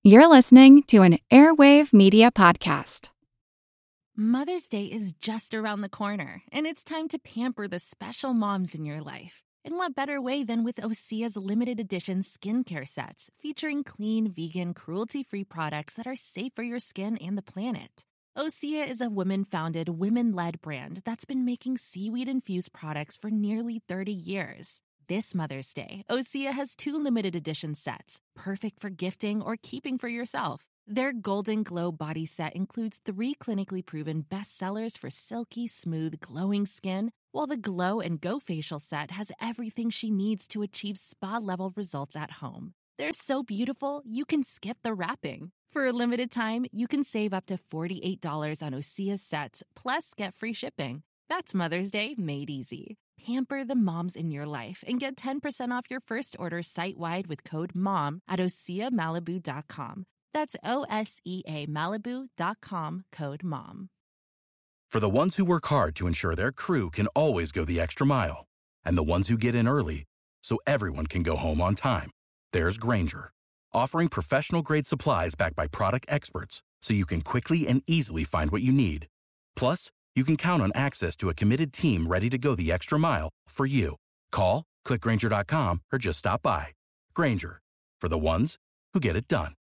You're listening to an Airwave Media Podcast. Mother's Day is just around the corner, and it's time to pamper the special moms in your life. And what better way than with Osea's limited edition skincare sets, featuring clean, vegan, cruelty-free products that are safe for your skin and the planet. Osea is a women-founded, women-led brand that's been making seaweed-infused products for nearly 30 years. This Mother's Day, Osea has 2 limited edition sets, perfect for gifting or keeping for yourself. Their Golden Glow body set includes 3 clinically proven bestsellers for silky, smooth, glowing skin, while the Glow and Go facial set has everything she needs to achieve spa-level results at home. They're so beautiful, you can skip the wrapping. For a limited time, you can save up to $48 on Osea sets, plus get free shipping. That's Mother's Day made easy. Pamper the moms in your life and get 10% off your first order site-wide with code MOM at OseaMalibu.com. That's OSEA Malibu.com, code MOM. For the ones who work hard to ensure their crew can always go the extra mile, and the ones who get in early so everyone can go home on time, there's Grainger, offering professional-grade supplies backed by product experts so you can quickly and easily find what you need. Plus, you can count on access to a committed team ready to go the extra mile for you. Call, click Grainger.com, or just stop by. Grainger, for the ones who get it done.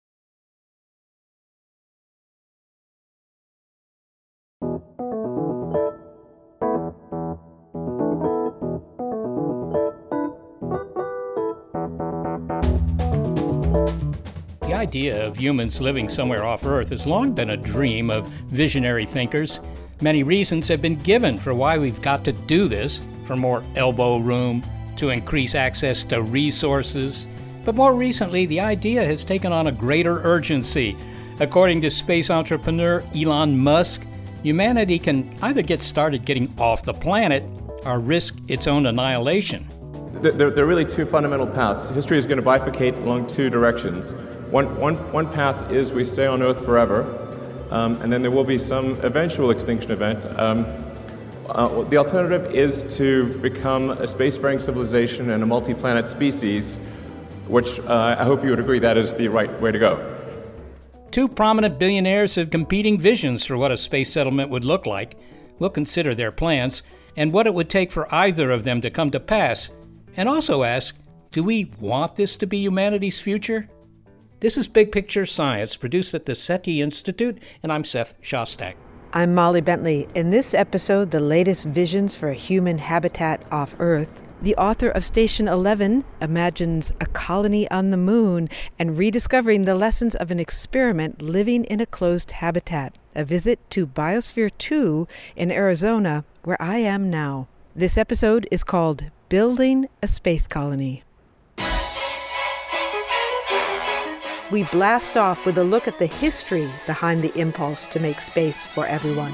The idea of humans living somewhere off Earth has long been a dream of visionary thinkers. Many reasons have been given for why we've got to do this, from more elbow room to increase access to resources. But more recently, the idea has taken on a greater urgency. According to space entrepreneur Elon Musk, humanity can either get started getting off the planet or risk its own annihilation. There are really 2 fundamental paths. History is going to bifurcate along 2 directions. One path is we stay on Earth forever, and then there will be some eventual extinction event. The alternative is to become a spacefaring civilization and a multi-planet species, which I hope you would agree that is the right way to go. 2 prominent billionaires have competing visions for what a space settlement would look like. We'll consider their plans and what it would take for either of them to come to pass, and also ask, do we want this to be humanity's future? This is Big Picture Science, produced at the SETI Institute, and I'm Seth Shostak. I'm Molly Bentley. In this episode, the latest visions for a human habitat off Earth, the author of Station 11 imagines a colony on the moon and rediscovering the lessons of an experiment living in a closed habitat, a visit to Biosphere 2 in Arizona, where I am now. This episode is called Building a Space Colony. We blast off with a look at the history behind the impulse to make space for everyone.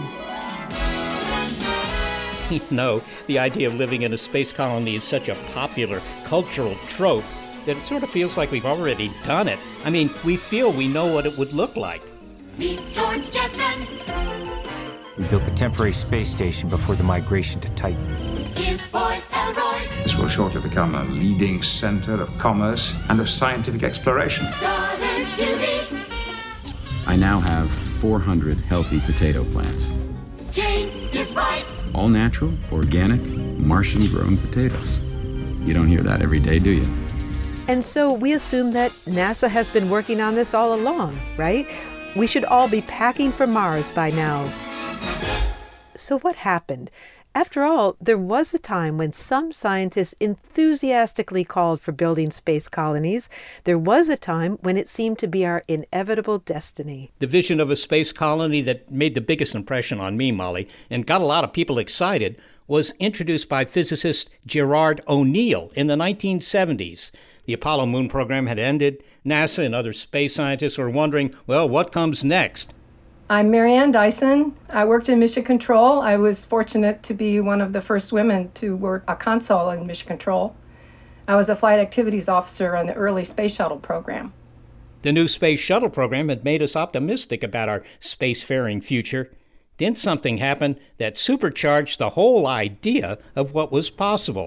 You know, the idea of living in a space colony is such a popular cultural trope that it sort of feels like we've already done it. I mean, we feel we know what it would look like. Meet George Jetson. We built the temporary space station before the migration to Titan. His boy Elroy. This will shortly become a leading center of commerce and of scientific exploration. Daughter Judy. I now have 400 healthy potato plants. Jane, his wife. All natural, organic, Martian-grown potatoes. You don't hear that every day, do you? And so we assume that NASA has been working on this all along, right? We should all be packing for Mars by now. So what happened? After all, there was a time when some scientists enthusiastically called for building space colonies. There was a time when it seemed to be our inevitable destiny. The vision of a space colony that made the biggest impression on me, Molly, and got a lot of people excited, was introduced by physicist Gerard O'Neill in the 1970s. The Apollo moon program had ended. NASA and other space scientists were wondering, well, what comes next? I'm Marianne Dyson. I worked in Mission Control. I was fortunate to be one of the first women to work a console in Mission Control. I was a flight activities officer on the early space shuttle program. The new space shuttle program had made us optimistic about our spacefaring future. Then something happened that supercharged the whole idea of what was possible.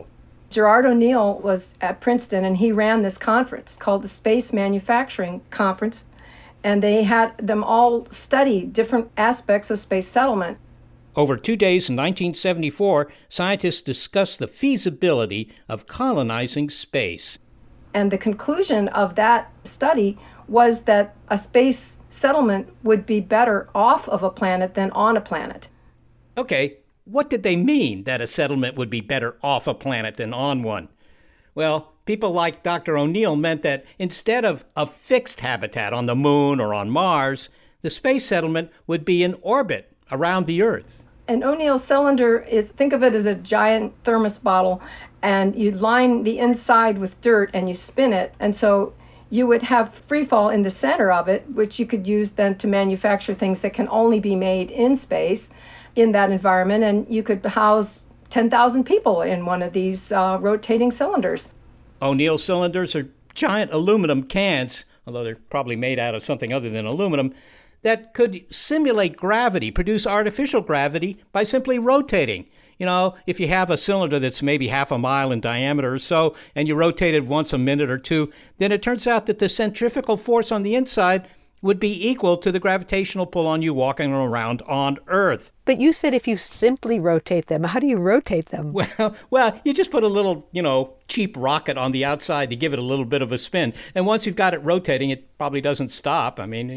Gerard O'Neill was at Princeton, and he ran this conference called the Space Manufacturing Conference, and they had them all study different aspects of space settlement. Over 2 days in 1974, scientists discussed the feasibility of colonizing space. And the conclusion of that study was that a space settlement would be better off of a planet than on a planet. Okay, what did they mean that a settlement would be better off a planet than on one? Well, people like Dr. O'Neill meant that instead of a fixed habitat on the moon or on Mars, the space settlement would be in orbit around the Earth. An O'Neill cylinder think of it as a giant thermos bottle, and you line the inside with dirt and you spin it. And so you would have free fall in the center of it, which you could use then to manufacture things that can only be made in space in that environment. And you could house 10,000 people in one of these rotating cylinders. O'Neill cylinders are giant aluminum cans, although they're probably made out of something other than aluminum, that could simulate gravity, produce artificial gravity by simply rotating. You know, if you have a cylinder that's maybe half a mile in diameter or so, and you rotate it once a minute or two, then it turns out that the centrifugal force on the inside would be equal to the gravitational pull on you walking around on Earth. But you said if you simply rotate them, how do you rotate them? Well, you just put a little, cheap rocket on the outside to give it a little bit of a spin. And once you've got it rotating, it probably doesn't stop. I mean,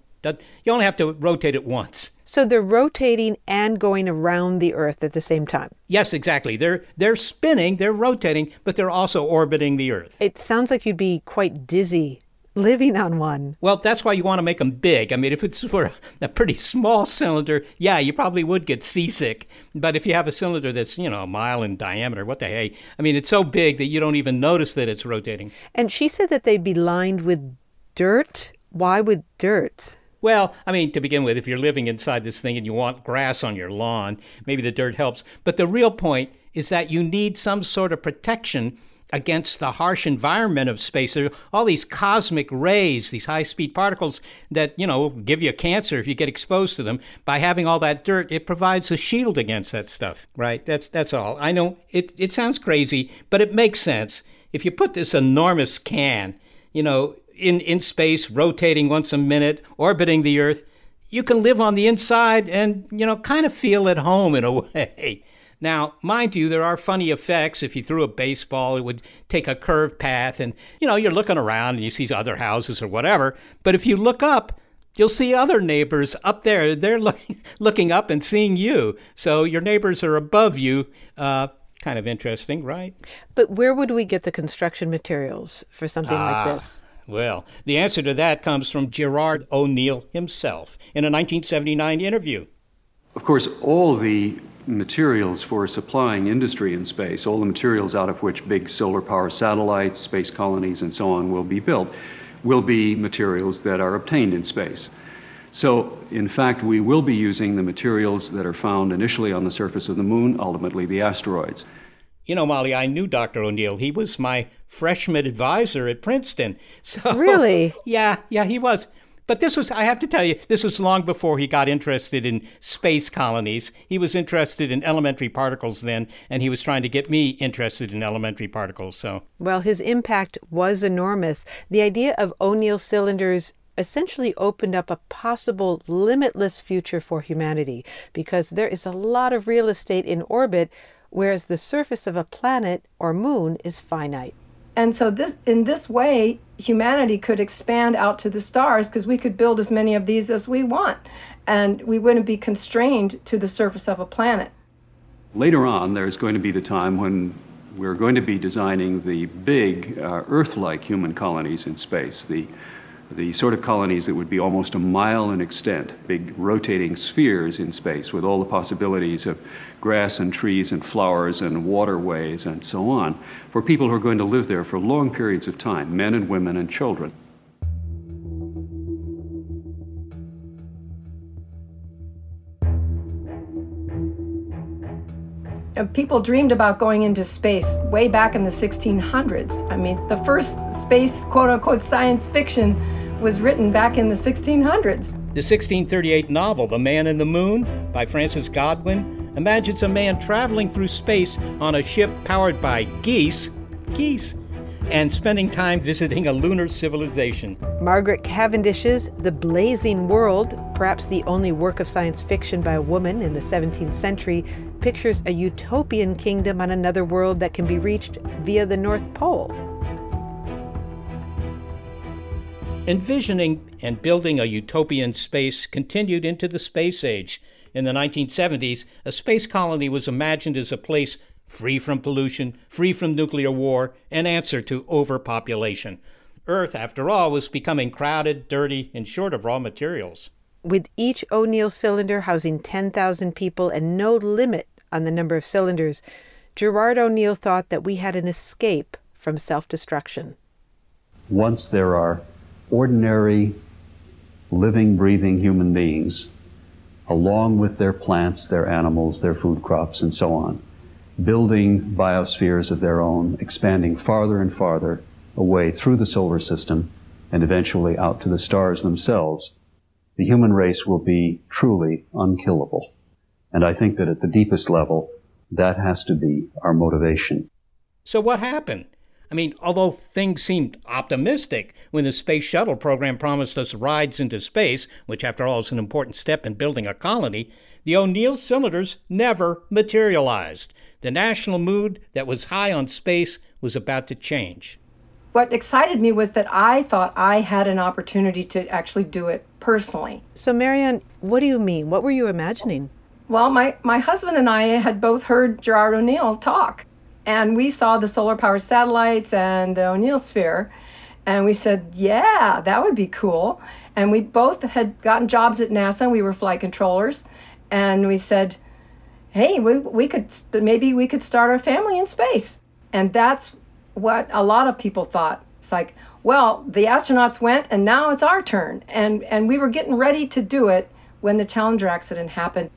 you only have to rotate it once. So they're rotating and going around the Earth at the same time? Yes, exactly. They're spinning, they're rotating, but they're also orbiting the Earth. It sounds like you'd be quite dizzy living on one. Well, that's why you want to make them big. I mean, if it's for a pretty small cylinder, yeah, you probably would get seasick. But if you have a cylinder that's, a mile in diameter, what the hey? I mean, it's so big that you don't even notice that it's rotating. And she said that they'd be lined with dirt. Why with dirt? Well, I mean, to begin with, if you're living inside this thing and you want grass on your lawn, maybe the dirt helps. But the real point is that you need some sort of protection against the harsh environment of space. There are all these cosmic rays, these high-speed particles that, give you cancer if you get exposed to them. By having all that dirt, it provides a shield against that stuff, right? That's all. I know it sounds crazy, but it makes sense. If you put this enormous can, in space, rotating once a minute, orbiting the Earth, you can live on the inside and, kind of feel at home in a way. Now, mind you, there are funny effects. If you threw a baseball, it would take a curved path and, you're looking around and you see other houses or whatever. But if you look up, you'll see other neighbors up there. They're looking up and seeing you. So your neighbors are above you. Kind of interesting, right? But where would we get the construction materials for something like this? Well, the answer to that comes from Gerard O'Neill himself in a 1979 interview. Of course, all the materials for supplying industry in space, all the materials out of which big solar power satellites, space colonies, and so on will be built, will be materials that are obtained in space. So, in fact, we will be using the materials that are found initially on the surface of the moon, ultimately the asteroids. Molly, I knew Dr. O'Neill. He was my freshman advisor at Princeton. So, really? Yeah, he was. But I have to tell you, this was long before he got interested in space colonies. He was interested in elementary particles then, and he was trying to get me interested in elementary particles. So, well, his impact was enormous. The idea of O'Neill cylinders essentially opened up a possible limitless future for humanity, because there is a lot of real estate in orbit, whereas the surface of a planet or moon is finite. And so in this way, humanity could expand out to the stars because we could build as many of these as we want, and we wouldn't be constrained to the surface of a planet. Later on, there's going to be the time when we're going to be designing the big Earth-like human colonies in space, the sort of colonies that would be almost a mile in extent, big rotating spheres in space with all the possibilities of grass and trees and flowers and waterways and so on, for people who are going to live there for long periods of time, men and women and children. People dreamed about going into space way back in the 1600s. I mean, the first space, quote-unquote, science fiction was written back in the 1600s. The 1638 novel, The Man in the Moon, by Francis Godwin, imagines a man traveling through space on a ship powered by geese, and spending time visiting a lunar civilization. Margaret Cavendish's The Blazing World, perhaps the only work of science fiction by a woman in the 17th century, pictures a utopian kingdom on another world that can be reached via the North Pole. Envisioning and building a utopian space continued into the space age. In the 1970s, a space colony was imagined as a place free from pollution, free from nuclear war, an answer to overpopulation. Earth, after all, was becoming crowded, dirty, and short of raw materials. With each O'Neill cylinder housing 10,000 people and no limit on the number of cylinders, Gerard O'Neill thought that we had an escape from self-destruction. Once there are ordinary, living, breathing human beings, along with their plants, their animals, their food crops, and so on, building biospheres of their own, expanding farther and farther away through the solar system and eventually out to the stars themselves, the human race will be truly unkillable. And I think that at the deepest level, that has to be our motivation. So what happened? I mean, although things seemed optimistic when the space shuttle program promised us rides into space, which after all is an important step in building a colony, the O'Neill cylinders never materialized. The national mood that was high on space was about to change. What excited me was that I thought I had an opportunity to actually do it personally. So, Marianne, what do you mean? What were you imagining? Well, my husband and I had both heard Gerard O'Neill talk. And we saw the solar-powered satellites and the O'Neill sphere, and we said, yeah, that would be cool. And we both had gotten jobs at NASA, and we were flight controllers, and we said, hey, maybe we could start our family in space. And that's what a lot of people thought. It's like, well, the astronauts went, and now it's our turn. And we were getting ready to do it when the Challenger accident happened.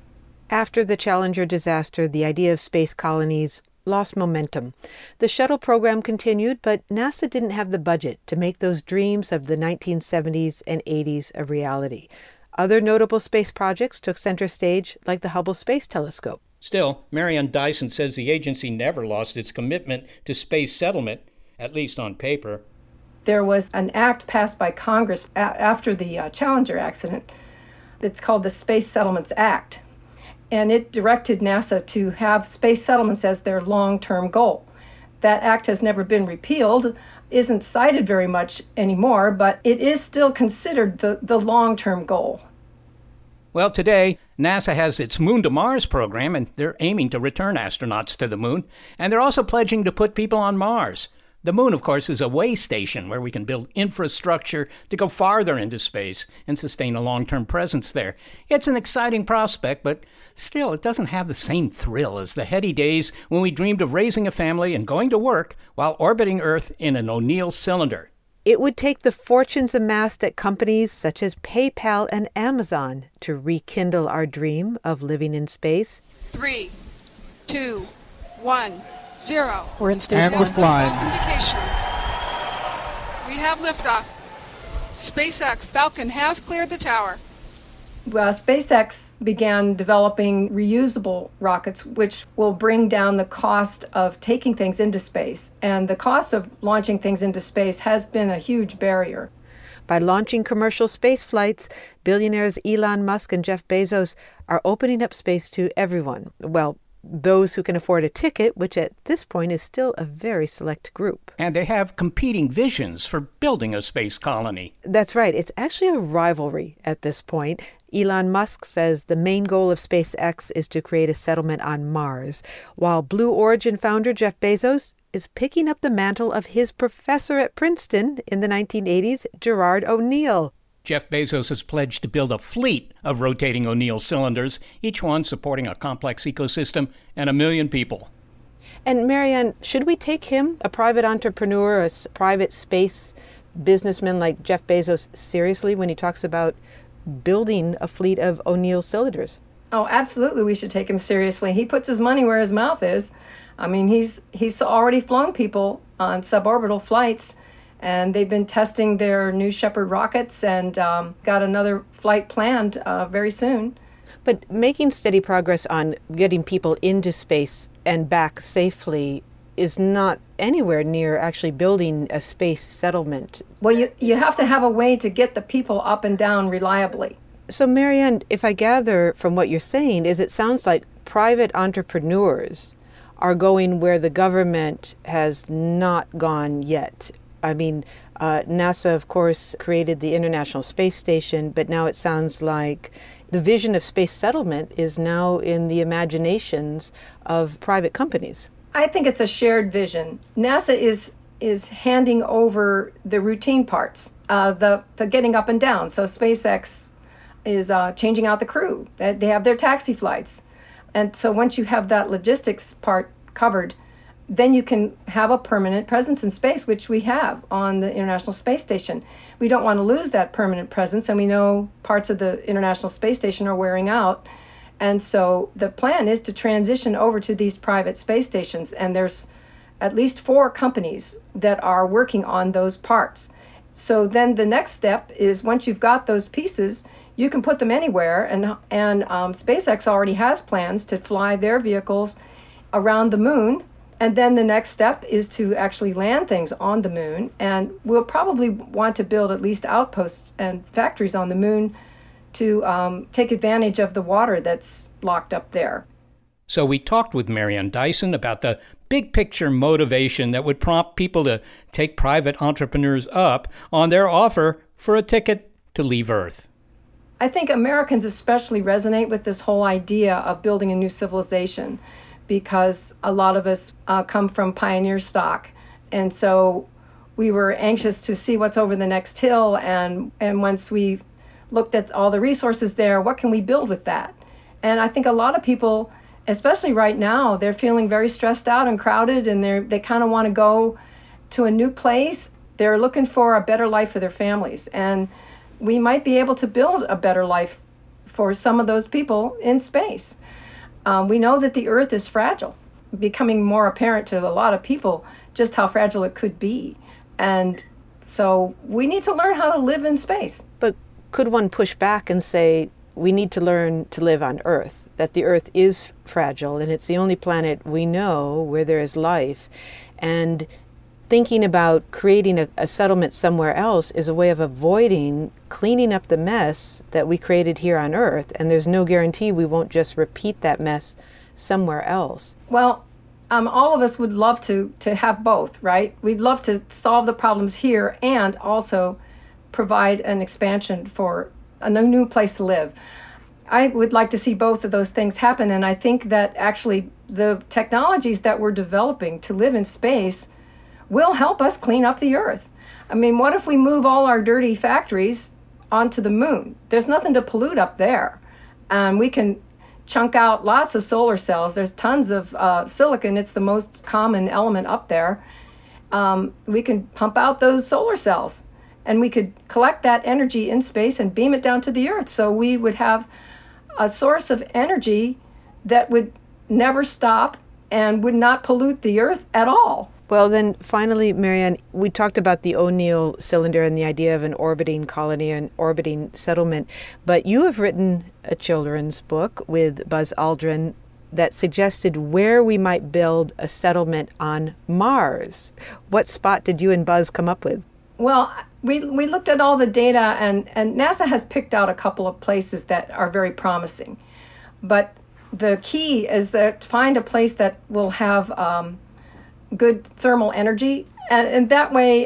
After the Challenger disaster, the idea of space colonies lost momentum. The shuttle program continued, but NASA didn't have the budget to make those dreams of the 1970s and 80s a reality. Other notable space projects took center stage, like the Hubble Space Telescope. Still, Marianne Dyson says the agency never lost its commitment to space settlement, at least on paper. There was an act passed by Congress after the Challenger accident. It's called the Space Settlements Act. And it directed NASA to have space settlements as their long-term goal. That act has never been repealed, isn't cited very much anymore, but it is still considered the long-term goal. Well, today, NASA has its Moon to Mars program, and they're aiming to return astronauts to the moon. And they're also pledging to put people on Mars. The moon, of course, is a way station where we can build infrastructure to go farther into space and sustain a long-term presence there. It's an exciting prospect, but still, it doesn't have the same thrill as the heady days when we dreamed of raising a family and going to work while orbiting Earth in an O'Neill cylinder. It would take the fortunes amassed at companies such as PayPal and Amazon to rekindle our dream of living in space. 3, 2, 1, 0. We're in station. And we're flying. We have liftoff. SpaceX Falcon has cleared the tower. Well, SpaceX began developing reusable rockets, which will bring down the cost of taking things into space. And the cost of launching things into space has been a huge barrier. By launching commercial space flights, billionaires Elon Musk and Jeff Bezos are opening up space to everyone. Well, those who can afford a ticket, which at this point is still a very select group. And they have competing visions for building a space colony. That's right. It's actually a rivalry at this point. Elon Musk says the main goal of SpaceX is to create a settlement on Mars, while Blue Origin founder Jeff Bezos is picking up the mantle of his professor at Princeton in the 1980s, Gerard O'Neill. Jeff Bezos has pledged to build a fleet of rotating O'Neill cylinders, each one supporting a complex ecosystem and 1 million people. And Marianne, should we take him, a private entrepreneur, a private space businessman like Jeff Bezos, seriously when he talks about building a fleet of O'Neill cylinders? Oh, absolutely, we should take him seriously. He puts his money where his mouth is. I mean, he's already flown people on suborbital flights, and they've been testing their New Shepard rockets and got another flight planned very soon. But making steady progress on getting people into space and back safely is not anywhere near actually building a space settlement. Well, you have to have a way to get the people up and down reliably. So, Marianne, if I gather from what you're saying, is it sounds like private entrepreneurs are going where the government has not gone yet. I mean, NASA, of course, created the International Space Station, but now it sounds like the vision of space settlement is now in the imaginations of private companies. I think it's a shared vision. NASA is handing over the routine parts, the getting up and down. So SpaceX is changing out the crew. They have their taxi flights. And so once you have that logistics part covered, then you can have a permanent presence in space, which we have on the International Space Station. We don't want to lose that permanent presence, and we know parts of the International Space Station are wearing out. And so the plan is to transition over to these private space stations, and there's at least 4 companies that are working on those parts. So then the next step is, once you've got those pieces, you can put them anywhere, and SpaceX already has plans to fly their vehicles around the moon. And then the next step is to actually land things on the moon. And we'll probably want to build at least outposts and factories on the moon to take advantage of the water that's locked up there. So we talked with Marianne Dyson about the big picture motivation that would prompt people to take private entrepreneurs up on their offer for a ticket to leave Earth. I think Americans especially resonate with this whole idea of building a new civilization, because a lot of us come from pioneer stock. And so we were anxious to see what's over the next hill. And once we looked at all the resources there, what can we build with that? And I think a lot of people, especially right now, they're feeling very stressed out and crowded, and they kind of want to go to a new place. They're looking for a better life for their families. And we might be able to build a better life for some of those people in space. We know that the Earth is fragile, becoming more apparent to a lot of people just how fragile it could be. And so we need to learn how to live in space. But could one push back and say we need to learn to live on Earth, that the Earth is fragile and it's the only planet we know where there is life, and thinking about creating a settlement somewhere else is a way of avoiding cleaning up the mess that we created here on Earth, and there's no guarantee we won't just repeat that mess somewhere else? Well, all of us would love to have both, right? We'd love to solve the problems here and also provide an expansion for a new place to live. I would like to see both of those things happen, and I think that actually the technologies that we're developing to live in space will help us clean up the Earth. I mean, what if we move all our dirty factories onto the moon? There's nothing to pollute up there. And we can chunk out lots of solar cells. There's tons of silicon. It's the most common element up there. We can pump out those solar cells, and we could collect that energy in space and beam it down to the Earth. So we would have a source of energy that would never stop and would not pollute the Earth at all. Well, then finally, Marianne, we talked about the O'Neill cylinder and the idea of an orbiting colony and orbiting settlement, but you have written a children's book with Buzz Aldrin that suggested where we might build a settlement on Mars. What spot did you and Buzz come up with? Well, we looked at all the data, and NASA has picked out a couple of places that are very promising. But the key is that find a place that will have good thermal energy, and that way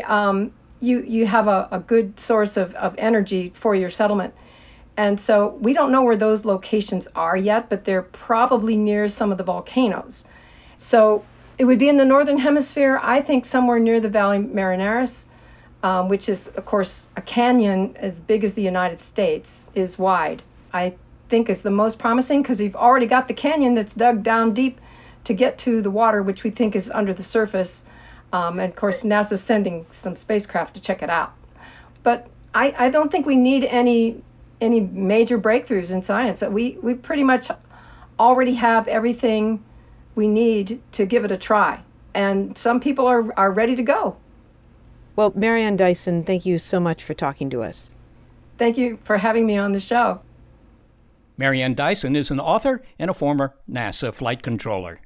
you have a good source of energy for your settlement. And so we don't know where those locations are yet, but they're probably near some of the volcanoes. So it would be in the northern hemisphere, I think somewhere near the Valley Marineris, which is, of course, a canyon as big as the United States is wide. I think is the most promising because you've already got the canyon that's dug down deep to get to the water, which we think is under the surface. And of course, NASA's sending some spacecraft to check it out. But I don't think we need any major breakthroughs in science. We pretty much already have everything we need to give it a try. And some people are ready to go. Well, Marianne Dyson, thank you so much for talking to us. Thank you for having me on the show. Marianne Dyson is an author and a former NASA flight controller.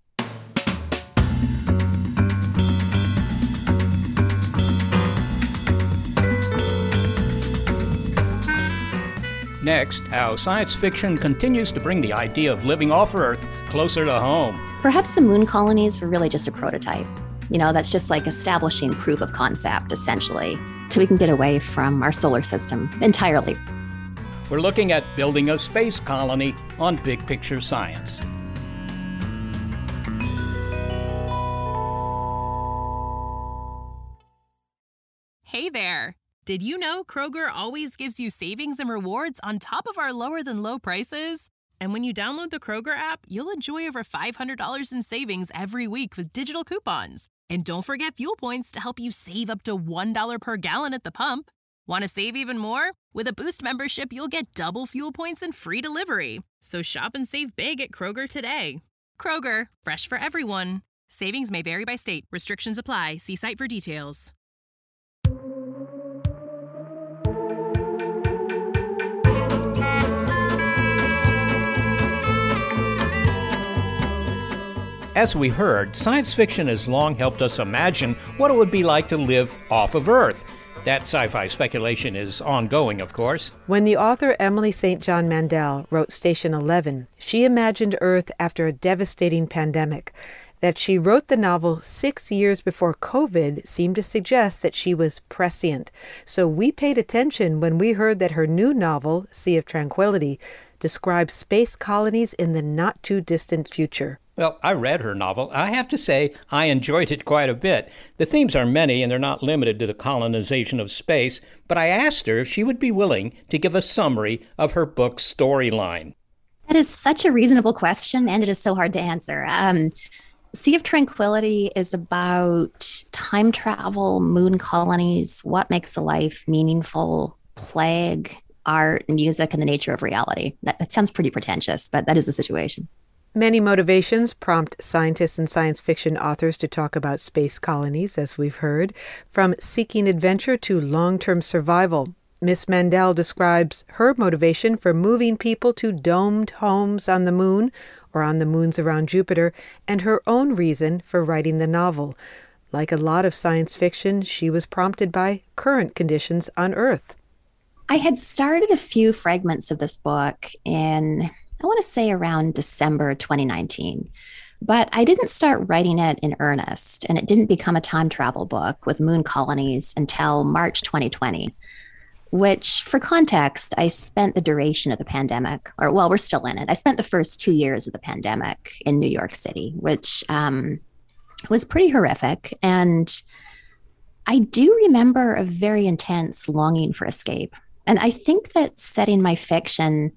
Next, how science fiction continues to bring the idea of living off Earth closer to home. Perhaps the moon colonies were really just a prototype. That's just like establishing proof of concept, essentially, so we can get away from our solar system entirely. We're looking at building a space colony on Big Picture Science. Hey there! Did you know Kroger always gives you savings and rewards on top of our lower-than-low prices? And when you download the Kroger app, you'll enjoy over $500 in savings every week with digital coupons. And don't forget fuel points to help you save up to $1 per gallon at the pump. Want to save even more? With a Boost membership, you'll get double fuel points and free delivery. So shop and save big at Kroger today. Kroger, fresh for everyone. Savings may vary by state. Restrictions apply. See site for details. As we heard, science fiction has long helped us imagine what it would be like to live off of Earth. That sci-fi speculation is ongoing, of course. When the author Emily St. John Mandel wrote Station 11, she imagined Earth after a devastating pandemic. That she wrote the novel 6 years before COVID seemed to suggest that she was prescient. So we paid attention when we heard that her new novel, Sea of Tranquility, describes space colonies in the not-too-distant future. Well, I read her novel. I have to say I enjoyed it quite a bit. The themes are many, and they're not limited to the colonization of space, but I asked her if she would be willing to give a summary of her book's storyline. That is such a reasonable question, and it is so hard to answer. Sea of Tranquility is about time travel, moon colonies, what makes a life meaningful, plague, art, music, and the nature of reality. That sounds pretty pretentious, but that is the situation. Many motivations prompt scientists and science fiction authors to talk about space colonies, as we've heard, from seeking adventure to long-term survival. Miss Mandel describes her motivation for moving people to domed homes on the moon or on the moons around Jupiter, and her own reason for writing the novel. Like a lot of science fiction, she was prompted by current conditions on Earth. I had started a few fragments of this book in, I want to say, around December 2019. But I didn't start writing it in earnest, and it didn't become a time travel book with moon colonies until March 2020, which, for context, I spent the duration of the pandemic, or, well, we're still in it. I spent the first 2 years of the pandemic in New York City, which was pretty horrific. And I do remember a very intense longing for escape. And I think that setting my fiction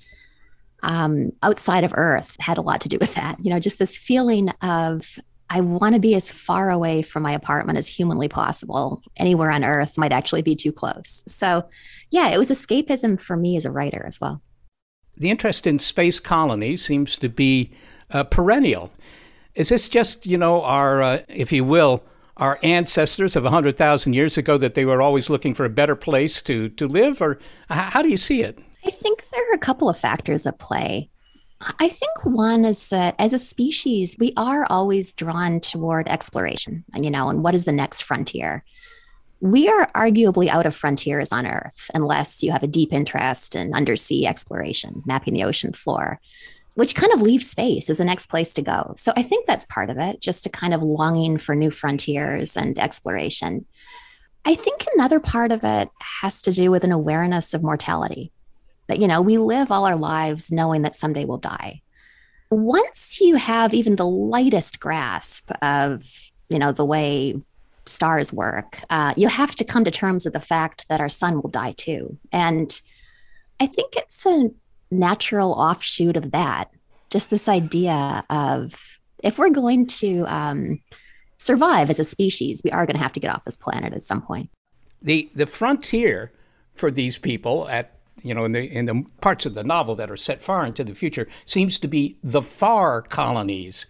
outside of Earth had a lot to do with that. Just this feeling of, I want to be as far away from my apartment as humanly possible. Anywhere on Earth might actually be too close. So, yeah, it was escapism for me as a writer as well. The interest in space colonies seems to be perennial. Is this just, our, if you will, our ancestors of 100,000 years ago, that they were always looking for a better place to live? Or how do you see it? I think there are a couple of factors at play. I think one is that as a species, we are always drawn toward exploration, and what is the next frontier? We are arguably out of frontiers on Earth, unless you have a deep interest in undersea exploration, mapping the ocean floor, which kind of leaves space as the next place to go. So I think that's part of it, just a kind of longing for new frontiers and exploration. I think another part of it has to do with an awareness of mortality. That, we live all our lives knowing that someday we'll die. Once you have even the lightest grasp of, the way stars work, you have to come to terms with the fact that our sun will die too. And I think it's a natural offshoot of that. Just this idea of, if we're going to survive as a species, we are going to have to get off this planet at some point. The frontier for these people in the parts of the novel that are set far into the future seems to be the far colonies.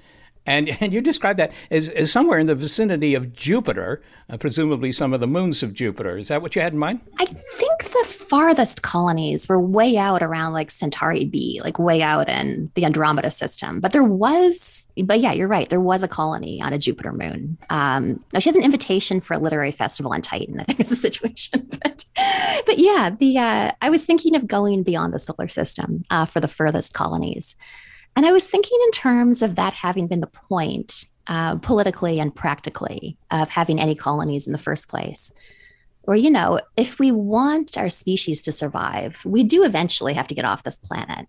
And you describe that as somewhere in the vicinity of Jupiter, presumably some of the moons of Jupiter. Is that what you had in mind? I think the farthest colonies were way out around like Centauri B, like way out in the Andromeda system. But yeah, you're right. There was a colony on a Jupiter moon. Now she has an invitation for a literary festival on Titan, I think is the situation. But yeah, I was thinking of going beyond the solar system for the furthest colonies. And I was thinking in terms of that having been the point, politically and practically, of having any colonies in the first place. Or, if we want our species to survive, we do eventually have to get off this planet.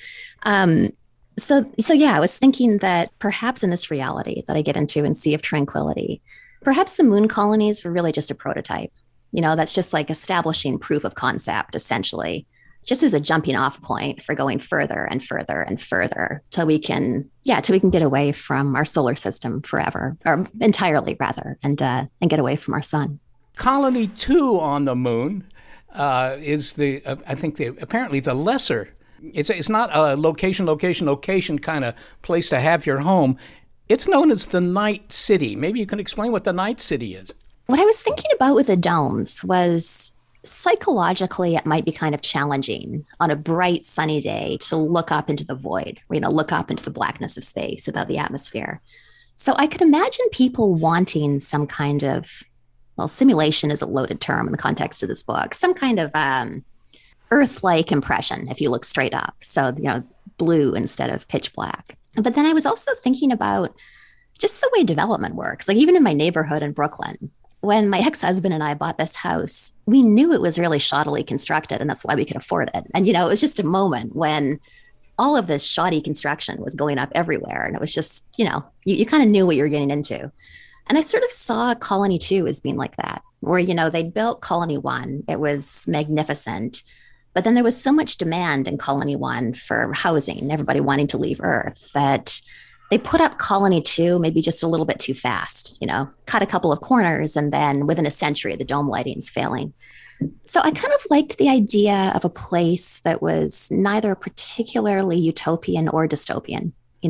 So I was thinking that perhaps in this reality that I get into in Sea of Tranquility, perhaps the moon colonies were really just a prototype. That's just like establishing proof of concept, essentially, just as a jumping off point for going further and further and further till we can get away from our solar system forever, or entirely rather, and get away from our sun. Colony 2 on the moon is apparently the lesser. It's not a location kind of place to have your home. It's known as the Night City. Maybe you can explain what the Night City is. What I was thinking about with the domes was psychologically, it might be kind of challenging on a bright, sunny day to look up into the void, or, look up into the blackness of space without the atmosphere. So I could imagine people wanting some kind of, simulation is a loaded term in the context of this book, some kind of Earth-like impression if you look straight up. So, blue instead of pitch black. But then I was also thinking about just the way development works. Like even in my neighborhood in Brooklyn, when my ex-husband and I bought this house, we knew it was really shoddily constructed, and that's why we could afford it. And, it was just a moment when all of this shoddy construction was going up everywhere. And it was just, you kind of knew what you were getting into. And I sort of saw Colony 2 as being like that, where, they'd built Colony 1. It was magnificent. But then there was so much demand in Colony 1 for housing, everybody wanting to leave Earth, that they put up Colony 2 maybe just a little bit too fast, cut a couple of corners, and then within a century, the dome lighting's failing. So I kind of liked the idea of a place that was neither particularly utopian or dystopian.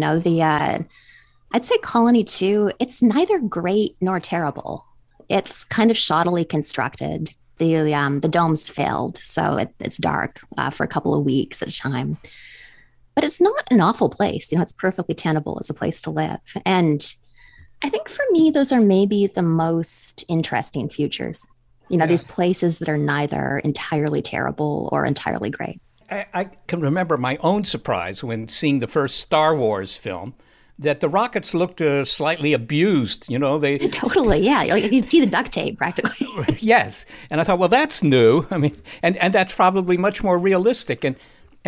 I'd say Colony 2, it's neither great nor terrible. It's kind of shoddily constructed. The domes failed, so it's dark for a couple of weeks at a time. But it's not an awful place. It's perfectly tenable as a place to live. And I think for me, those are maybe the most interesting futures. These places that are neither entirely terrible or entirely great. I can remember my own surprise when seeing the first Star Wars film, that the rockets looked slightly abused. They totally, yeah. You'd see the duct tape practically. Yes. And I thought, well, that's new. I mean, and that's probably much more realistic. And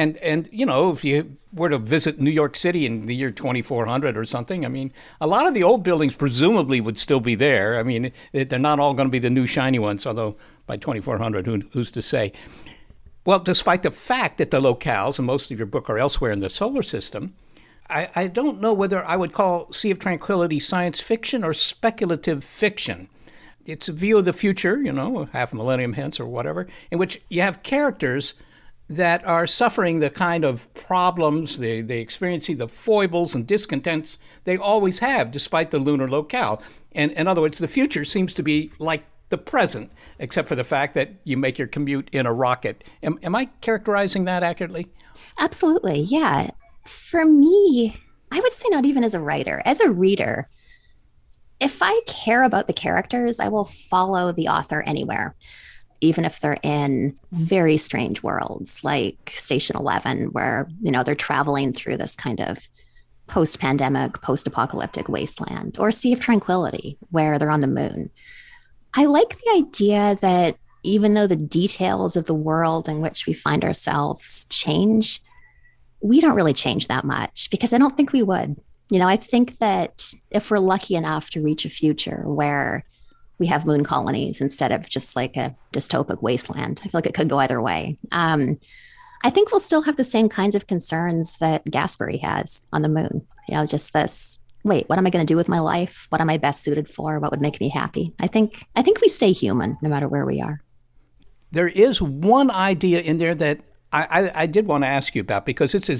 if you were to visit New York City in the year 2400 or something, I mean, a lot of the old buildings presumably would still be there. I mean, they're not all going to be the new shiny ones, although by 2400, who's to say? Well, despite the fact that the locales, and most of your book are elsewhere in the solar system, I don't know whether I would call Sea of Tranquility science fiction or speculative fiction. It's a view of the future, half a millennium hence or whatever, in which you have characters that are suffering the kind of problems, they experiencing the foibles and discontents they always have despite the lunar locale. And in other words, the future seems to be like the present, except for the fact that you make your commute in a rocket. Am I characterizing that accurately? Absolutely, yeah. For me, I would say not even as a writer. As a reader, if I care about the characters, I will follow the author anywhere, even if they're in very strange worlds like Station 11, where, they're traveling through this kind of post-pandemic, post-apocalyptic wasteland, or Sea of Tranquility, where they're on the moon. I like the idea that even though the details of the world in which we find ourselves change, we don't really change that much, because I don't think we would. I think that if we're lucky enough to reach a future where we have moon colonies instead of just like a dystopic wasteland, I feel like it could go either way. I think we'll still have the same kinds of concerns that Gasperi has on the moon. Just this, wait, what am I going to do with my life? What am I best suited for? What would make me happy? I think we stay human no matter where we are. There is one idea in there that I did want to ask you about, because this is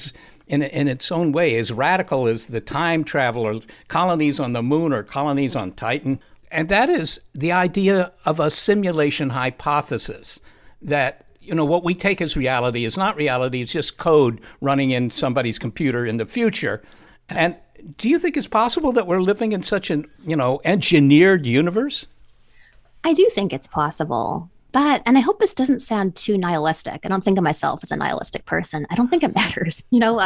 in its own way, as radical as the time travel or colonies on the moon or colonies on Titan. And that is the idea of a simulation hypothesis, that, what we take as reality is not reality, it's just code running in somebody's computer in the future. And do you think it's possible that we're living in such an, engineered universe? I do think it's possible. But, and I hope this doesn't sound too nihilistic. I don't think of myself as a nihilistic person. I don't think it matters.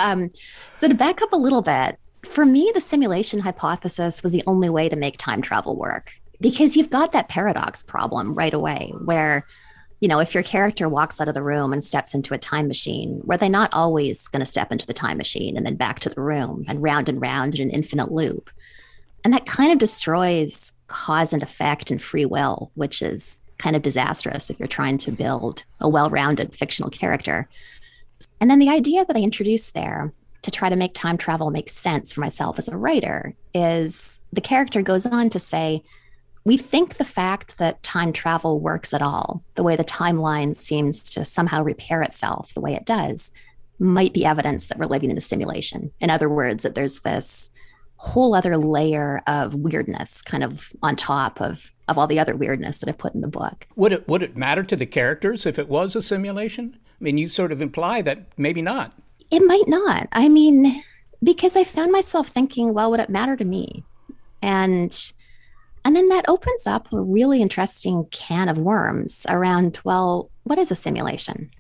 So to back up a little bit, for me, the simulation hypothesis was the only way to make time travel work, because you've got that paradox problem right away where, if your character walks out of the room and steps into a time machine, were they not always going to step into the time machine and then back to the room and round in an infinite loop? And that kind of destroys cause and effect and free will, which is kind of disastrous if you're trying to build a well-rounded fictional character. And then the idea that I introduced there to try to make time travel make sense for myself as a writer is the character goes on to say, we think the fact that time travel works at all, the way the timeline seems to somehow repair itself the way it does, might be evidence that we're living in a simulation. In other words, that there's this whole other layer of weirdness kind of on top of all the other weirdness that I've put in the book. Would it matter to the characters if it was a simulation? I mean, you sort of imply that maybe not. It might not. Because I found myself thinking, well, would it matter to me? And then that opens up a really interesting can of worms around, well, what is a simulation?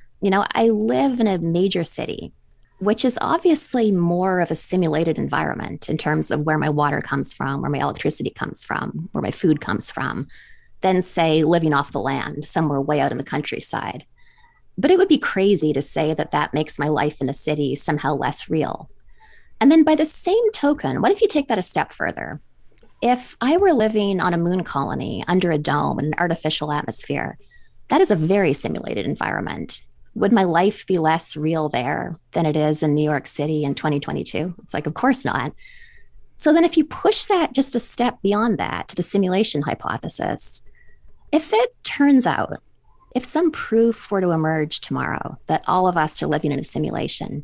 I live in a major city, which is obviously more of a simulated environment in terms of where my water comes from, where my electricity comes from, where my food comes from, than, say, living off the land somewhere way out in the countryside. But it would be crazy to say that that makes my life in a city somehow less real. And then by the same token, what if you take that a step further? If I were living on a moon colony under a dome in an artificial atmosphere, that is a very simulated environment. Would my life be less real there than it is in New York City in 2022? It's like, of course not. So then if you push that just a step beyond that to the simulation hypothesis, if it turns out, if some proof were to emerge tomorrow that all of us are living in a simulation,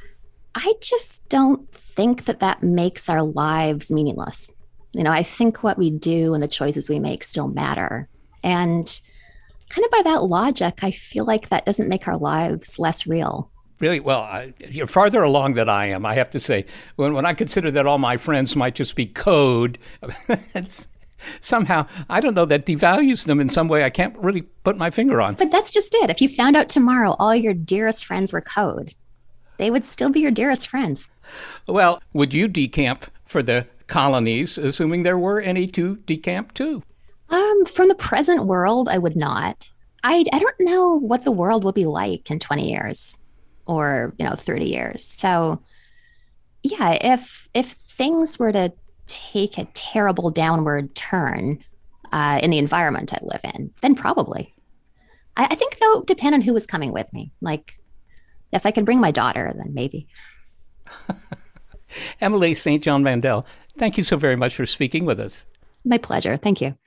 I just don't think that makes our lives meaningless. I think what we do and the choices we make still matter. And kind of by that logic, I feel like that doesn't make our lives less real. Really? Well, you're farther along than I am, I have to say. When I consider that all my friends might just be code, somehow, I don't know, that devalues them in some way I can't really put my finger on. But that's just it. If you found out tomorrow all your dearest friends were code, they would still be your dearest friends. Well, would you decamp for the colonies, assuming there were any to decamp to? From the present world, I would not. I don't know what the world will be like in 20 years or, 30 years. So, yeah, if things were to take a terrible downward turn in the environment I live in, then probably. I think, though, it would depend on who was coming with me. Like, if I could bring my daughter, then maybe. Emily St. John Mandel, thank you so very much for speaking with us. My pleasure. Thank you.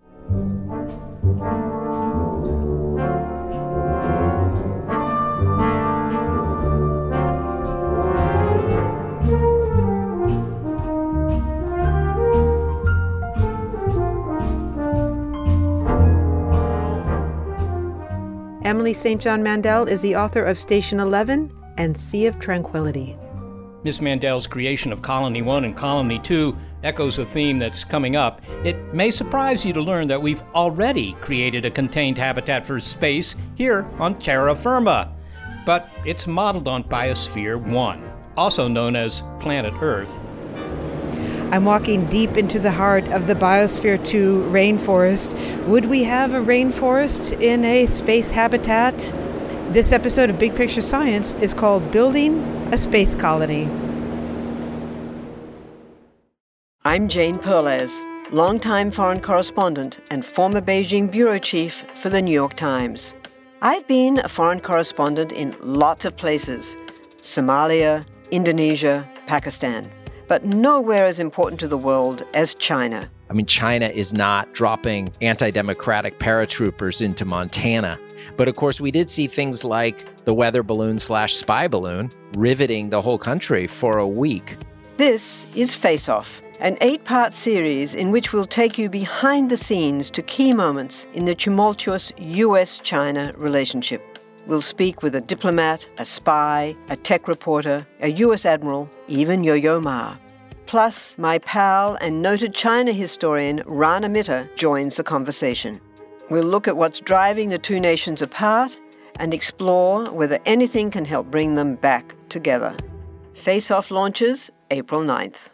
Emily St. John Mandel is the author of Station 11 and Sea of Tranquility. Miss Mandel's creation of Colony 1 and Colony 2 echoes a theme that's coming up. It may surprise you to learn that we've already created a contained habitat for space here on terra firma, but it's modeled on Biosphere 1, also known as Planet Earth. I'm walking deep into the heart of the Biosphere 2 rainforest. Would we have a rainforest in a space habitat? This episode of Big Picture Science is called Building a Space Colony. I'm Jane Perlez, longtime foreign correspondent and former Beijing bureau chief for the New York Times. I've been a foreign correspondent in lots of places: Somalia, Indonesia, Pakistan. But nowhere as important to the world as China. I mean, China is not dropping anti-democratic paratroopers into Montana. But of course, we did see things like the weather balloon / spy balloon riveting the whole country for a week. This is Face Off, an 8-part series in which we'll take you behind the scenes to key moments in the tumultuous US-China relationship. We'll speak with a diplomat, a spy, a tech reporter, a US admiral, even Yo-Yo Ma. Plus, my pal and noted China historian Rana Mitter joins the conversation. We'll look at what's driving the two nations apart and explore whether anything can help bring them back together. Face Off launches April 9th.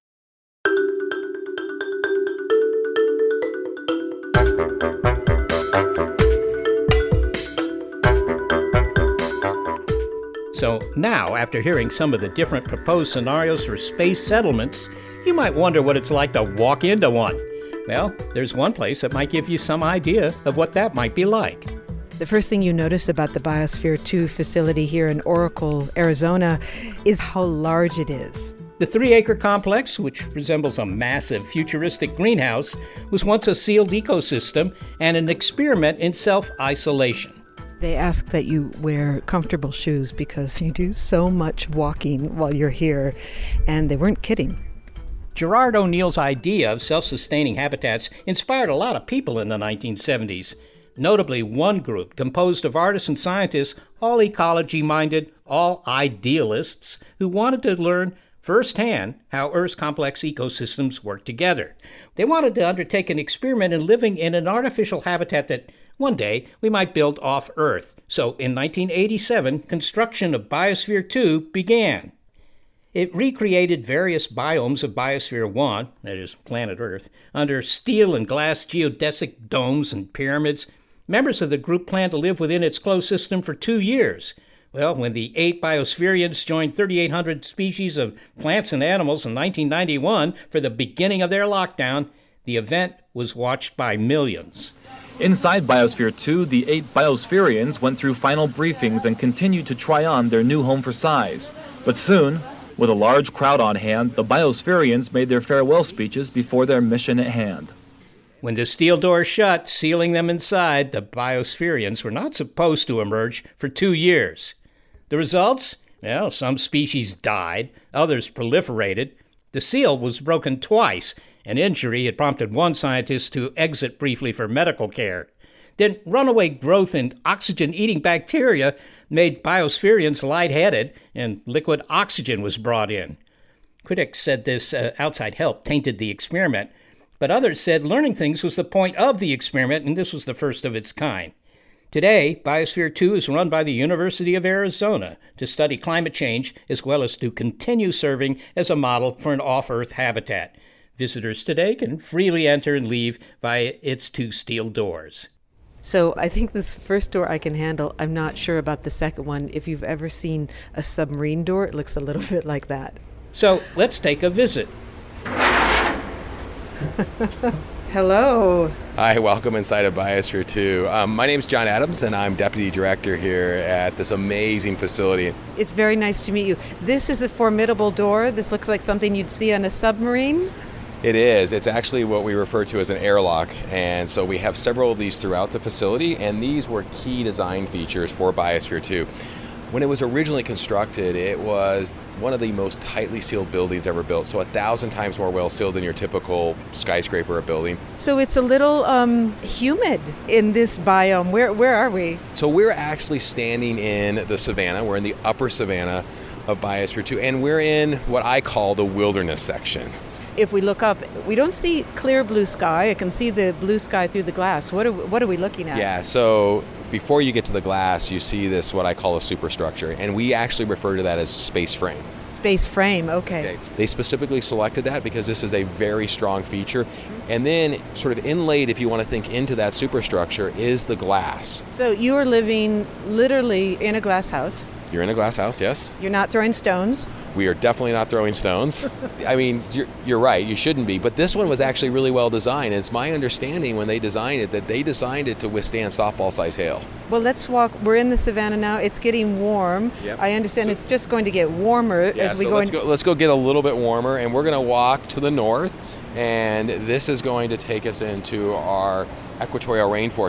So now, after hearing some of the different proposed scenarios for space settlements, you might wonder what it's like to walk into one. Well, there's one place that might give you some idea of what that might be like. The first thing you notice about the Biosphere 2 facility here in Oracle, Arizona, is how large it is. The 3-acre complex, which resembles a massive futuristic greenhouse, was once a sealed ecosystem and an experiment in self-isolation. They ask that you wear comfortable shoes because you do so much walking while you're here, and they weren't kidding. Gerard O'Neill's idea of self-sustaining habitats inspired a lot of people in the 1970s. Notably, one group composed of artists and scientists, all ecology-minded, all idealists, who wanted to learn firsthand how Earth's complex ecosystems work together. They wanted to undertake an experiment in living in an artificial habitat that one day we might build off Earth. So in 1987, construction of Biosphere 2 began. It recreated various biomes of Biosphere 1, that is, planet Earth, under steel and glass geodesic domes and pyramids. Members of the group planned to live within its closed system for 2 years. Well, when the 8 biospherians joined 3,800 species of plants and animals in 1991 for the beginning of their lockdown, the event was watched by millions. Inside Biosphere 2, the 8 biospherians went through final briefings and continued to try on their new home for size. But soon, with a large crowd on hand, the biospherians made their farewell speeches before their mission at hand. When the steel doors shut, sealing them inside, the biospherians were not supposed to emerge for 2 years. The results? Well, some species died, others proliferated. The seal was broken twice. An injury had prompted one scientist to exit briefly for medical care. Then runaway growth in oxygen-eating bacteria made biospherians lightheaded, and liquid oxygen was brought in. Critics said this outside help tainted the experiment, but others said learning things was the point of the experiment, and this was the first of its kind. Today, Biosphere 2 is run by the University of Arizona to study climate change as well as to continue serving as a model for an off-Earth habitat. Visitors today can freely enter and leave via its 2 steel doors. So I think this first door I can handle. I'm not sure about the second one. If you've ever seen a submarine door, it looks a little bit like that. So let's take a visit. Hello. Hi, welcome inside of Biosphere 2. My name's John Adams, and I'm Deputy Director here at this amazing facility. It's very nice to meet you. This is a formidable door. This looks like something you'd see on a submarine. It is. It's actually what we refer to as an airlock, and so we have several of these throughout the facility, and these were key design features for Biosphere 2. When it was originally constructed, it was one of the most tightly sealed buildings ever built, so 1,000 times more well sealed than your typical skyscraper or building. So it's a little humid in this biome. Where are we? So we're actually standing in the savanna. We're in the upper savanna of Biosphere 2, and we're in what I call the wilderness section. If we look up, we don't see clear blue sky. I can see the blue sky through the glass. What are we looking at? Yeah, so before you get to the glass, you see this, what I call a superstructure, and we actually refer to that as space frame. Space frame, okay. They specifically selected that because this is a very strong feature. And then sort of inlaid, if you want to think into that superstructure, is the glass. So you are living literally in a glass house. You're in a glass house, yes. You're not throwing stones. We are definitely not throwing stones. I mean, you're right, you shouldn't be. But this one was actually really well designed. And it's my understanding when they designed it that they designed it to withstand softball-size hail. Well, let's walk. We're in the savannah now. It's getting warm. Yep. I understand it's just going to get warmer as we go. Let's go get a little bit warmer, and we're going to walk to the north. And this is going to take us into our equatorial rainforest.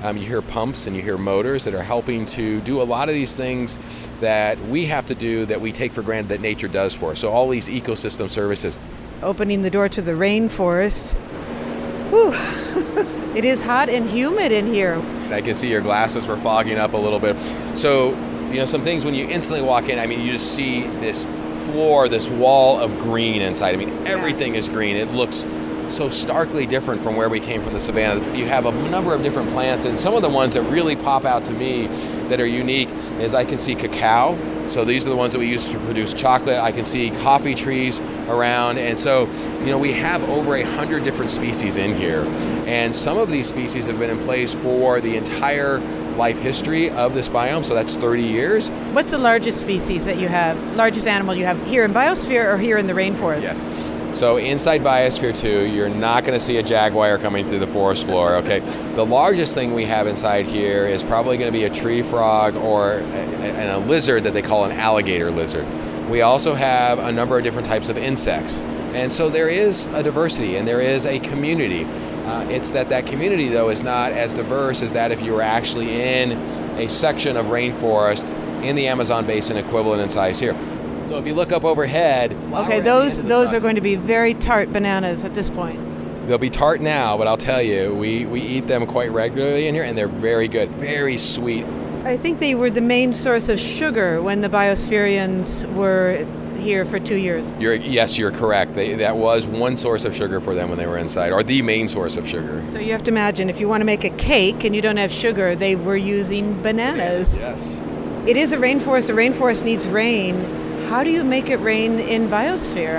You hear pumps and you hear motors that are helping to do a lot of these things that we have to do that we take for granted that nature does for us. So all these ecosystem services. Opening the door to the rainforest. Whew. It is hot and humid in here. I can see your glasses were fogging up a little bit. So, some things when you instantly walk in, you just see this floor, this wall of green inside. Everything is green. It looks so starkly different from where we came from the savannah. You have a number of different plants, and some of the ones that really pop out to me that are unique is I can see cacao. So these are the ones that we use to produce chocolate. I can see coffee trees around. And so, we have over 100 different species in here. And some of these species have been in place for the entire life history of this biome. So that's 30 years. What's the largest species that you have, largest animal you have here in Biosphere or here in the rainforest? Yes. So inside Biosphere 2, you're not going to see a jaguar coming through the forest floor, okay? The largest thing we have inside here is probably going to be a tree frog or a lizard that they call an alligator lizard. We also have a number of different types of insects. And so there is a diversity and there is a community. It's that community, though, is not as diverse as that if you were actually in a section of rainforest in the Amazon basin equivalent in size here. So if you look up overhead... Okay, those are going to be very tart bananas at this point. They'll be tart now, but I'll tell you, we eat them quite regularly in here, and they're very good, very sweet. I think they were the main source of sugar when the Biospherians were here for 2 years. Yes, you're correct. That was one source of sugar for them when they were inside, or the main source of sugar. So you have to imagine, if you want to make a cake and you don't have sugar, they were using bananas. Yes. It is a rainforest. A rainforest needs rain. How do you make it rain in Biosphere?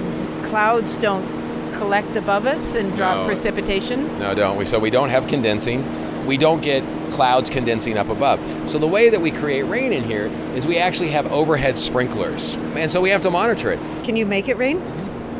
Clouds don't collect above us and drop precipitation? No, don't we? So we don't have condensing. We don't get clouds condensing up above. So the way that we create rain in here is we actually have overhead sprinklers. And so we have to monitor it. Can you make it rain?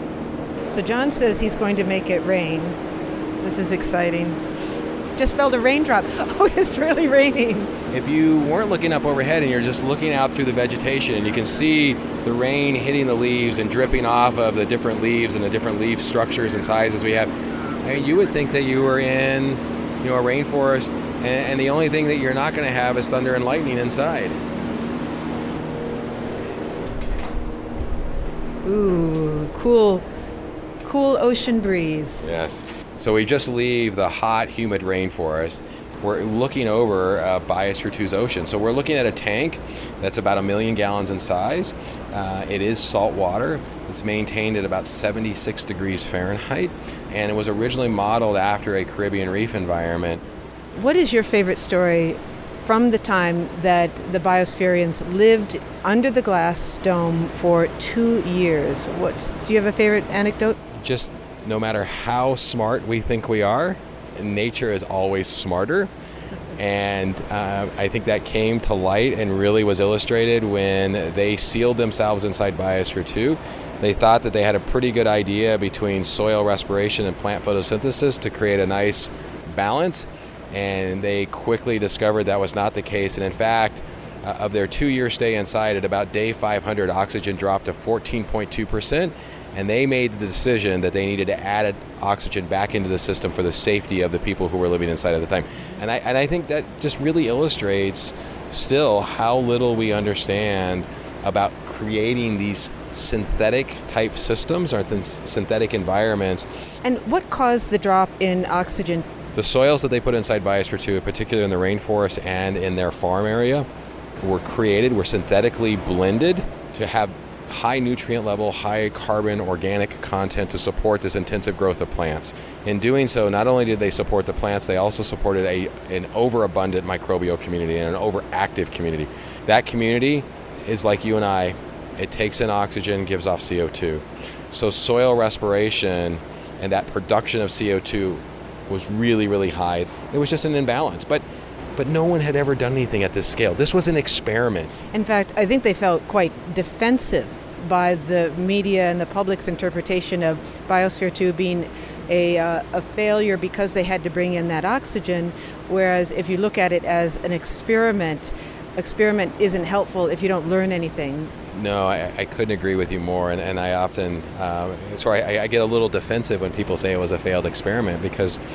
So John says he's going to make it rain. This is exciting. Just felt a raindrop. Oh, it's really raining. If you weren't looking up overhead and you're just looking out through the vegetation and you can see the rain hitting the leaves and dripping off of the different leaves and the different leaf structures and sizes we have, you would think that you were in a rainforest and the only thing that you're not going to have is thunder and lightning inside. Ooh, cool ocean breeze. Yes. So we just leave the hot, humid rainforest. We're looking over Biosphere 2's ocean. So we're looking at a tank that's about 1 million gallons in size. It is salt water. It's maintained at about 76 degrees Fahrenheit. And it was originally modeled after a Caribbean reef environment. What is your favorite story from the time that the Biospherians lived under the glass dome for 2 years? Do you have a favorite anecdote? Just no matter how smart we think we are, nature is always smarter. And I think that came to light and really was illustrated when they sealed themselves inside Biosphere 2. They thought that they had a pretty good idea between soil respiration and plant photosynthesis to create a nice balance. And they quickly discovered that was not the case. And in fact, of their 2-year stay inside, at about day 500, oxygen dropped to 14.2%. And they made the decision that they needed to add oxygen back into the system for the safety of the people who were living inside at the time. And I think that just really illustrates still how little we understand about creating these synthetic type systems or synthetic environments. And what caused the drop in oxygen? The soils that they put inside Biosphere 2, particularly in the rainforest and in their farm area, were synthetically blended to have high nutrient level, high carbon organic content to support this intensive growth of plants. In doing so, not only did they support the plants, they also supported an overabundant microbial community and an overactive community. That community is like you and I. It takes in oxygen, gives off CO2. So soil respiration and that production of CO2 was really, really high. It was just an imbalance. But no one had ever done anything at this scale. This was an experiment. In fact, I think they felt quite defensive by the media and the public's interpretation of Biosphere 2 being a failure because they had to bring in that oxygen, whereas if you look at it as an experiment isn't helpful if you don't learn anything. No, I couldn't agree with you more, and I often, I get a little defensive when people say it was a failed experiment because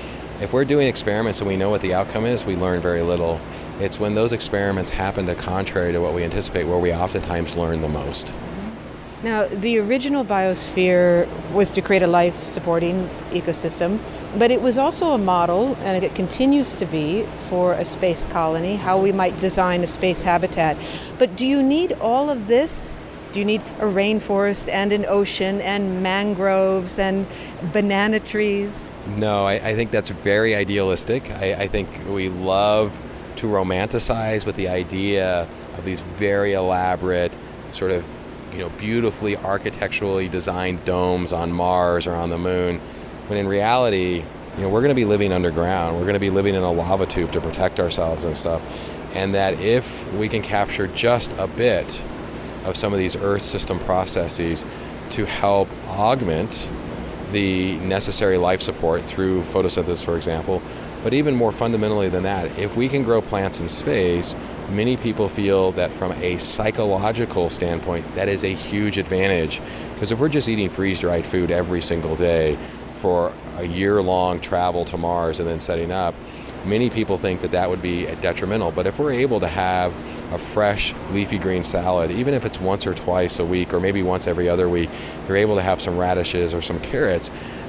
If we're doing experiments and we know what the outcome is, we learn very little. It's when those experiments happen to contrary to what we anticipate where we oftentimes learn the most. Now, the original biosphere was to create a life-supporting ecosystem, but it was also a model, and it continues to be, for a space colony, how we might design a space habitat. But do you need all of this? Do you need a rainforest and an ocean and mangroves and banana trees? No, I think that's very idealistic. I think we love to romanticize with the idea of these very elaborate, sort of, beautifully architecturally designed domes on Mars or on the moon, when in reality, we're going to be living underground. We're going to be living in a lava tube to protect ourselves and stuff. And that if we can capture just a bit of some of these Earth system processes to help augment the necessary life support through photosynthesis, for example, but even more fundamentally than that, if we can grow plants in space, many people feel that from a psychological standpoint, that is a huge advantage. Because if we're just eating freeze-dried food every single day for a year-long travel to Mars and then setting up, many people think that that would be detrimental. But if we're able to have a fresh leafy green salad, even if it's once or twice a week or maybe once every other week, you're able to have some radishes or some carrots,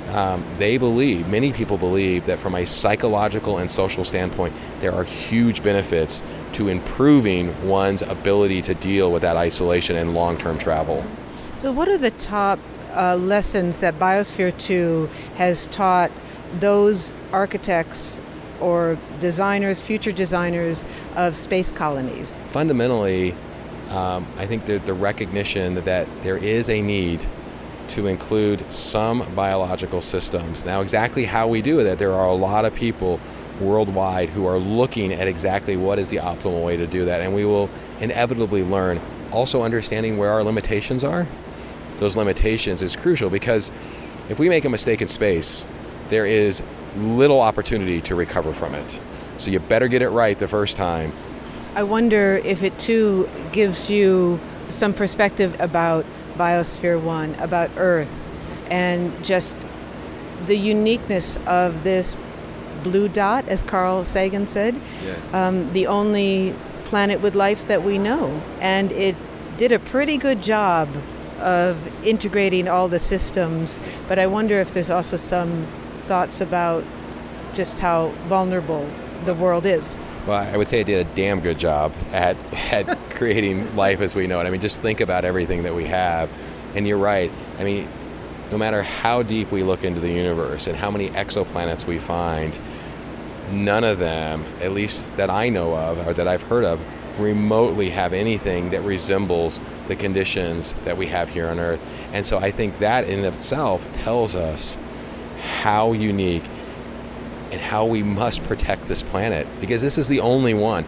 many people believe that from a psychological and social standpoint, there are huge benefits to improving one's ability to deal with that isolation and long-term travel. So what are the top lessons that Biosphere 2 has taught those architects or designers, future designers of space colonies? Fundamentally, I think that the recognition that there is a need to include some biological systems. Now, exactly how we do that, there are a lot of people worldwide who are looking at exactly what is the optimal way to do that, and we will inevitably learn. Also understanding where our limitations are, those limitations is crucial, because if we make a mistake in space, there is little opportunity to recover from it. So you better get it right the first time. I wonder if it too gives you some perspective about Biosphere 1, about Earth, and just the uniqueness of this blue dot, as Carl Sagan said, the only planet with life that we know. And it did a pretty good job of integrating all the systems, but I wonder if there's also some thoughts about just how vulnerable the world is. Well, I would say it did a damn good job at creating life as we know it. I mean, just think about everything that we have. And you're right. I mean, no matter how deep we look into the universe and how many exoplanets we find, none of them, at least that I know of or that I've heard of, remotely have anything that resembles the conditions that we have here on Earth. And so I think that in itself tells us how unique and how we must protect this planet, because this is the only one.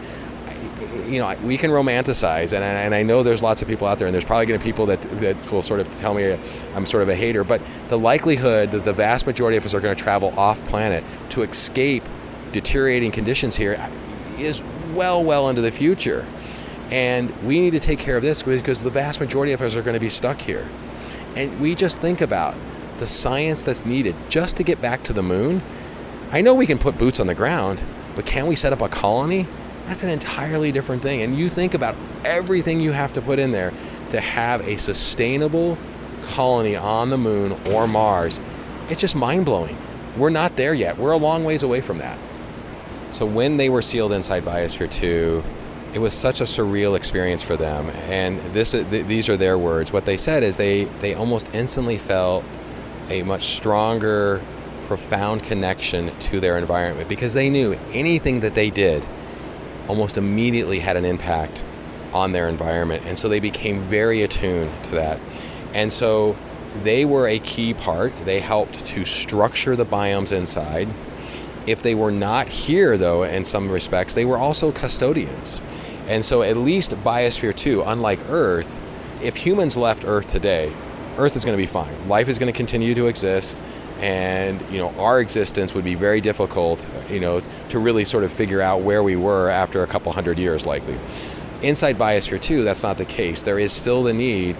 We can romanticize, and I know there's lots of people out there, and there's probably going to be people that will sort of tell me I'm sort of a hater, but the likelihood that the vast majority of us are going to travel off planet to escape deteriorating conditions here is well into the future. And we need to take care of this because the vast majority of us are going to be stuck here. And we just think about the science that's needed just to get back to the moon. I know we can put boots on the ground, but can we set up a colony? That's an entirely different thing. And you think about everything you have to put in there to have a sustainable colony on the moon or Mars. It's just mind-blowing. We're not there yet. We're a long ways away from that. So when they were sealed inside Biosphere 2, it was such a surreal experience for them. And these are their words. What they said is they almost instantly felt a much stronger, profound connection to their environment, because they knew anything that they did almost immediately had an impact on their environment. And so they became very attuned to that. And so they were a key part. They helped to structure the biomes inside. If they were not here, though, in some respects, they were also custodians. And so at least Biosphere 2, unlike Earth, if humans left Earth today, Earth is going to be fine. Life is going to continue to exist. And, our existence would be very difficult, to really sort of figure out where we were after a couple hundred years, likely. Inside Biosphere 2, that's not the case. There is still the need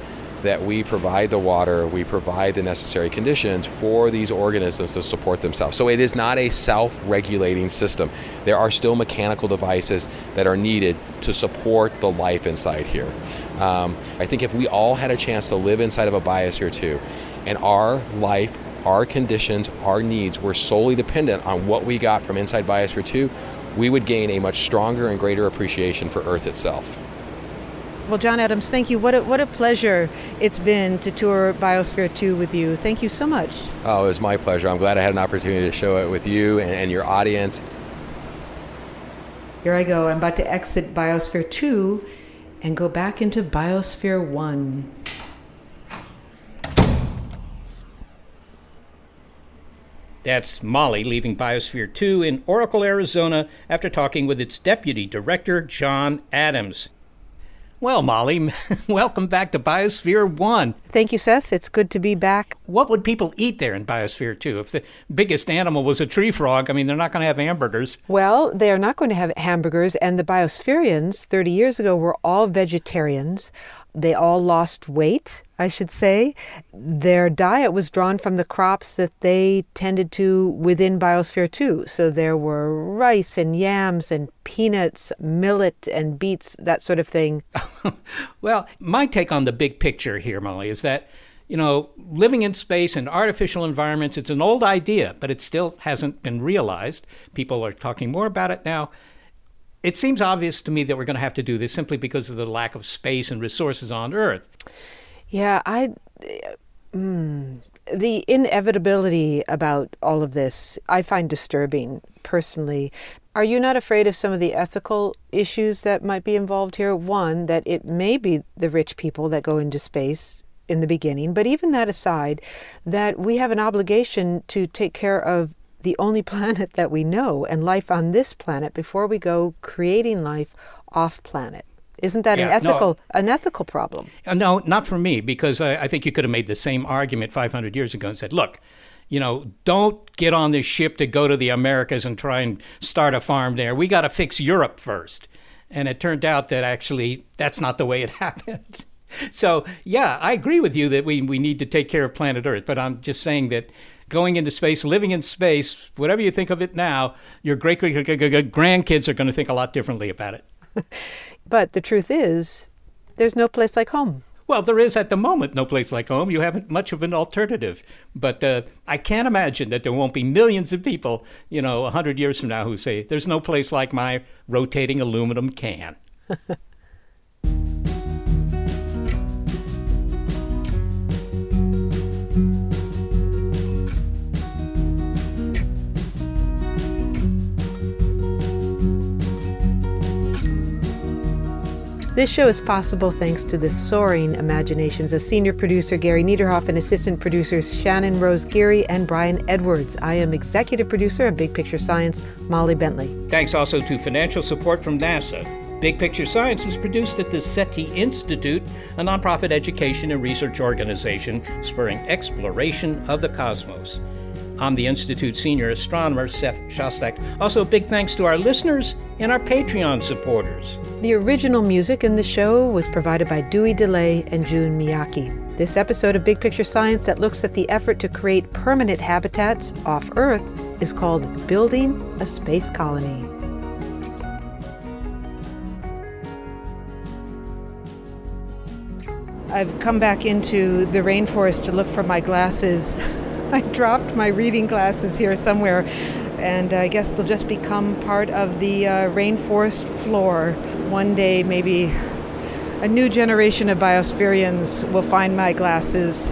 that we provide the water, we provide the necessary conditions for these organisms to support themselves. So it is not a self-regulating system. There are still mechanical devices that are needed to support the life inside here. I think if we all had a chance to live inside of a biosphere 2, and our life, our conditions, our needs were solely dependent on what we got from inside Biosphere 2, we would gain a much stronger and greater appreciation for Earth itself. Well, John Adams, thank you. What a pleasure it's been to tour Biosphere 2 with you. Thank you so much. Oh, it was my pleasure. I'm glad I had an opportunity to show it with you and your audience. Here I go. I'm about to exit Biosphere 2 and go back into Biosphere 1. That's Molly leaving Biosphere 2 in Oracle, Arizona, after talking with its Deputy Director, John Adams. Well, Molly, welcome back to Biosphere 1. Thank you, Seth. It's good to be back. What would people eat there in Biosphere 2? If the biggest animal was a tree frog, I mean, they're not going to have hamburgers. Well, they are not going to have hamburgers, and the Biospherians 30 years ago were all vegetarians. They all lost weight, I should say. Their diet was drawn from the crops that they tended to within Biosphere 2. So there were rice and yams and peanuts, millet and beets, that sort of thing. Well, my take on the big picture here, Molly, is that, living in space and artificial environments, it's an old idea, but it still hasn't been realized. People are talking more about it now. It seems obvious to me that we're going to have to do this simply because of the lack of space and resources on Earth. Yeah, the inevitability about all of this, I find disturbing personally. Are you not afraid of some of the ethical issues that might be involved here? One, that it may be the rich people that go into space in the beginning, but even that aside, that we have an obligation to take care of the only planet that we know and life on this planet before we go creating life off planet. Isn't that an ethical problem? No, not for me, because I think you could have made the same argument 500 years ago and said, look, don't get on this ship to go to the Americas and try and start a farm there. We got to fix Europe first. And it turned out that actually that's not the way it happened. So, yeah, I agree with you that we need to take care of planet Earth, but I'm just saying that going into space, living in space, whatever you think of it now, your great-grandkids are going to think a lot differently about it. But the truth is, there's no place like home. Well, there is at the moment no place like home. You haven't much of an alternative. But I can't imagine that there won't be millions of people, 100 years from now who say, there's no place like my rotating aluminum can. This show is possible thanks to the soaring imaginations of senior producer Gary Niederhoff and assistant producers Shannon Rose Geary and Brian Edwards. I am executive producer of Big Picture Science, Molly Bentley. Thanks also to financial support from NASA. Big Picture Science is produced at the SETI Institute, a nonprofit education and research organization spurring exploration of the cosmos. I'm the Institute's senior astronomer, Seth Shostak. Also, big thanks to our listeners and our Patreon supporters. The original music in the show was provided by Dewey DeLay and June Miyake. This episode of Big Picture Science that looks at the effort to create permanent habitats off Earth is called Building a Space Colony. I've come back into the rainforest to look for my glasses. I dropped my reading glasses here somewhere, and I guess they'll just become part of the rainforest floor. One day, maybe a new generation of biospherians will find my glasses.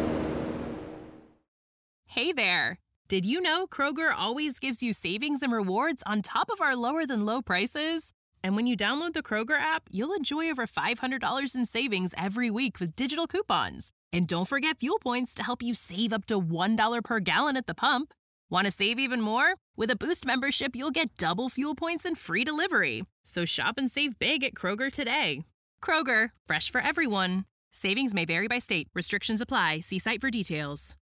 Hey there! Did you know Kroger always gives you savings and rewards on top of our lower than low prices? And when you download the Kroger app, you'll enjoy over $500 in savings every week with digital coupons. And don't forget fuel points to help you save up to $1 per gallon at the pump. Want to save even more? With a Boost membership, you'll get double fuel points and free delivery. So shop and save big at Kroger today. Kroger, fresh for everyone. Savings may vary by state. Restrictions apply. See site for details.